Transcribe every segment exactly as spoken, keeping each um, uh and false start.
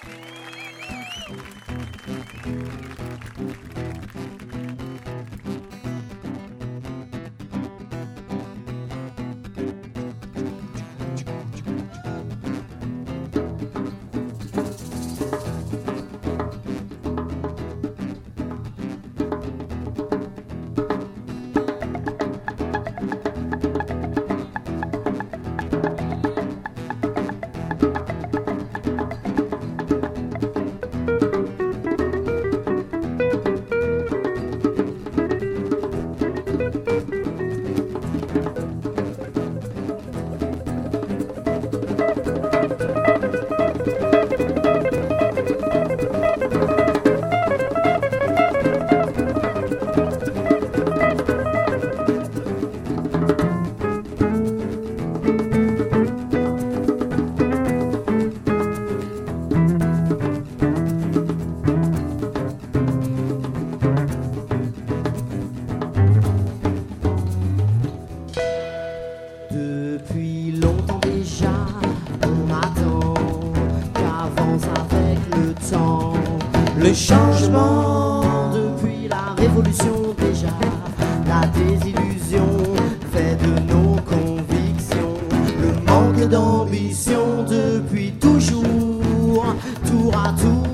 Le changement depuis la révolution déjà, la désillusion fait de nos convictions, le manque d'ambition depuis toujours, tour à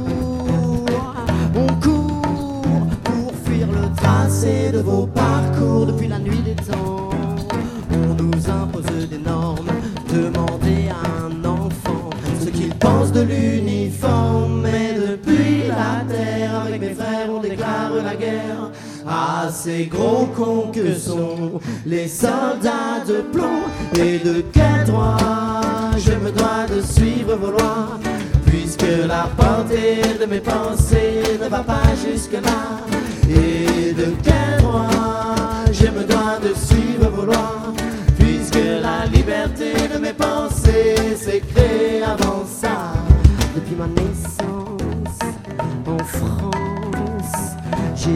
tour, on court pour fuir le tracé de vos parcours depuis la nuit des temps. On nous impose des normes, demandez à un enfant ce qu'il pense de l'uniforme, mais depuis la terre, avec mes frères, on déclare la guerre à ces gros cons que sont les soldats de plomb. Et de quel droit je me dois de suivre vos lois, puisque la portée de mes pensées ne va pas jusque-là. Et de quel droit je me dois de suivre vos lois, puisque la liberté de mes pensées s'est créée avant ça. Depuis ma naissance en France, j'ai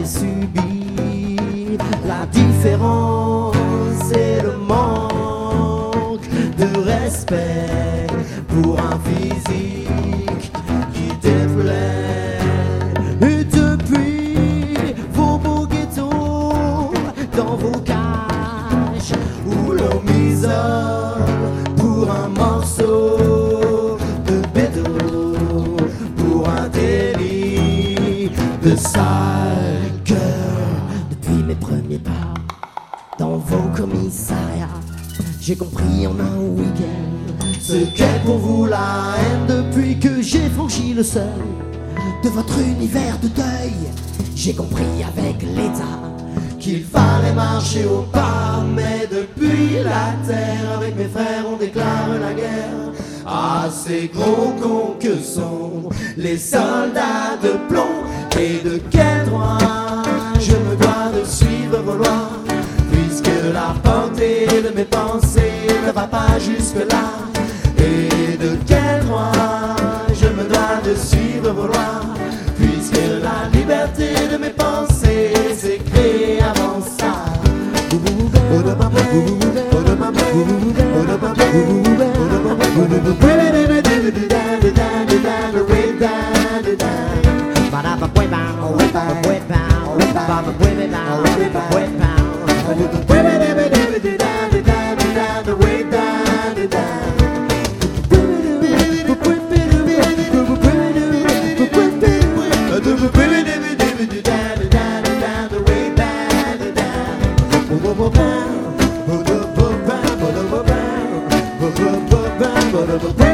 subi la différence et le manque de respect pour un physique qui déplaît. Et depuis vos beaux ghettos, dans vos cages où l'on m'isole pour un morceau de béton, pour un délit de sale cœur. Depuis mes premiers pas dans vos commissariats, j'ai compris en un week-end ce qu'est pour vous la haine. Depuis que j'ai franchi le seuil de votre univers de deuil, j'ai compris avec l'État qu'il fallait marcher au pas. Mais depuis la terre, avec mes frères, on déclare la guerre à ces gros cons que sont les soldats de plomb. Et de quel droit je me dois de suivre vos lois, puisque la portée de mes pensées ne va pas jusque-là. Et de quel droit je me dois de suivre vos lois, puisque la liberté de mes pensées s'est créée avant ça. But